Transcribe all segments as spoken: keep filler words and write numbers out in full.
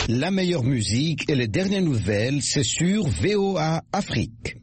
La meilleure musique et les dernières nouvelles, c'est sur V O A Afrique.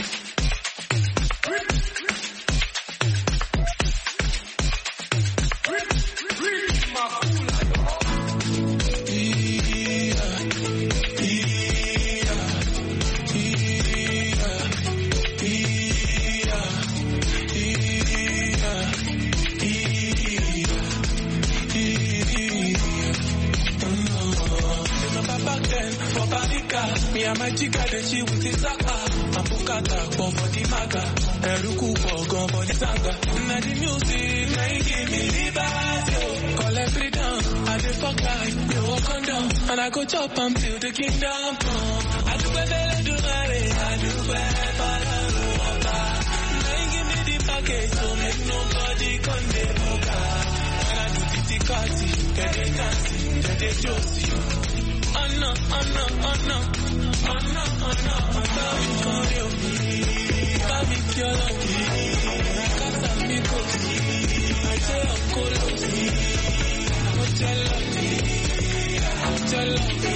Me and my chica, then she with the saka. Mapukata, born for the maga. Eruku for gone for the saga. Now the music, now you give me liberty. Call every down, I dey fuck life, you walk on down. And I go chop until the kingdom come. I do better, do better, I do better, now you give me the package, so make nobody come the boca. When I do the tikati, get the dancing, get the josie. Oh no, oh no, oh no, oh no, oh no, oh no, come here, baby, kill me, casa mi cosi, I say uncle Losi, tell me, tell me,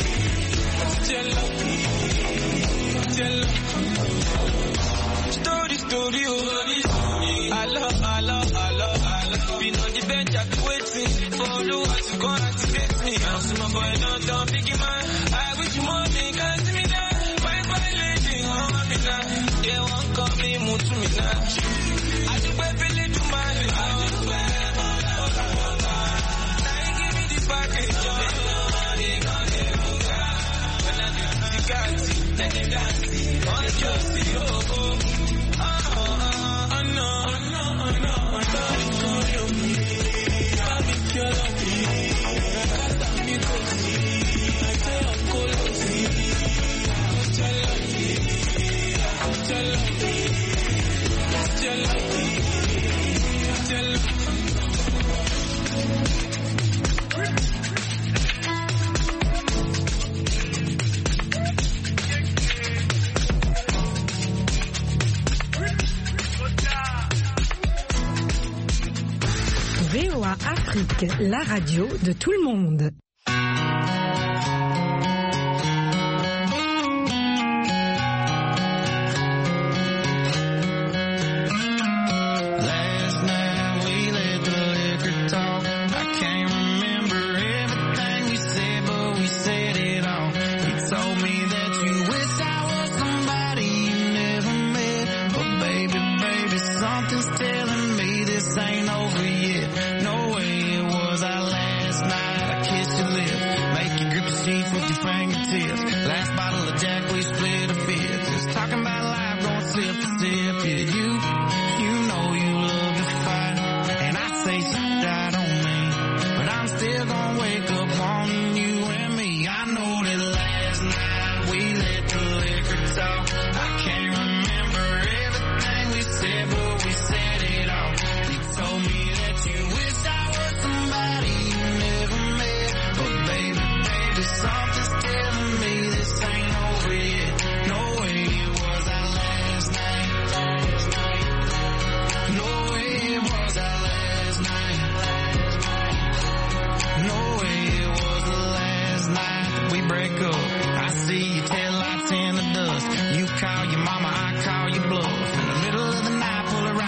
tell me, story, story, oh, I love, I love, I love, I love, been on the bench, I've been waiting for the world to come activate me. I see my boy not down, picking man. I wish you more me, can't see me now. My boy lady, oh, me now. Yeah, one call me, move to me now. I do pay for little man. I do pay for little man. Now you give me this package, oh. Nobody gonna get me down. When I do the Gatti, then they dance. On the Josie, oh, oh. Oh, oh, oh, no, oh, no, oh, no, oh, no. Call you me. Baby, kill me. V O A Afrique, la radio de tout le monde.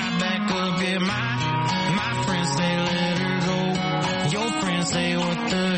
Say what the